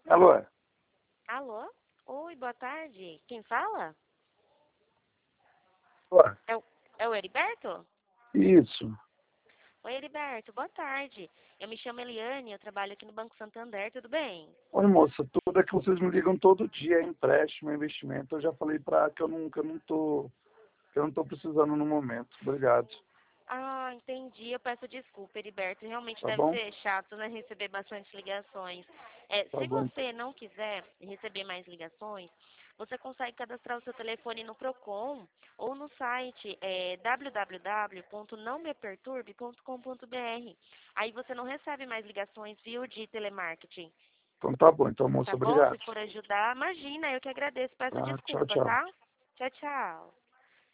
Alô? Alô? Oi, boa tarde. Quem fala? Alô? É o Heriberto? Isso. Oi, Heriberto, boa tarde. Eu me chamo Eliane, eu trabalho aqui no Banco Santander, tudo bem? Oi, moça, tudo é que vocês me ligam todo dia, é empréstimo, é investimento. Eu já falei que eu não tô precisando no momento. Obrigado. Ah, entendi. Eu peço desculpa, Heriberto. Realmente Tá deve bom? ser chato, né, receber bastante ligações. Tá Se bom. você não quiser receber mais ligações, você consegue cadastrar o seu telefone no Procon ou no site www.nãomeperturbe.com.br. Aí você não recebe mais ligações, viu, de telemarketing. Então tá bom. Então, Tá moça, bom? obrigado. Se for ajudar, imagina, eu que agradeço. Peço Tá, tchau, desculpa, tchau. tá? Tchau, tchau.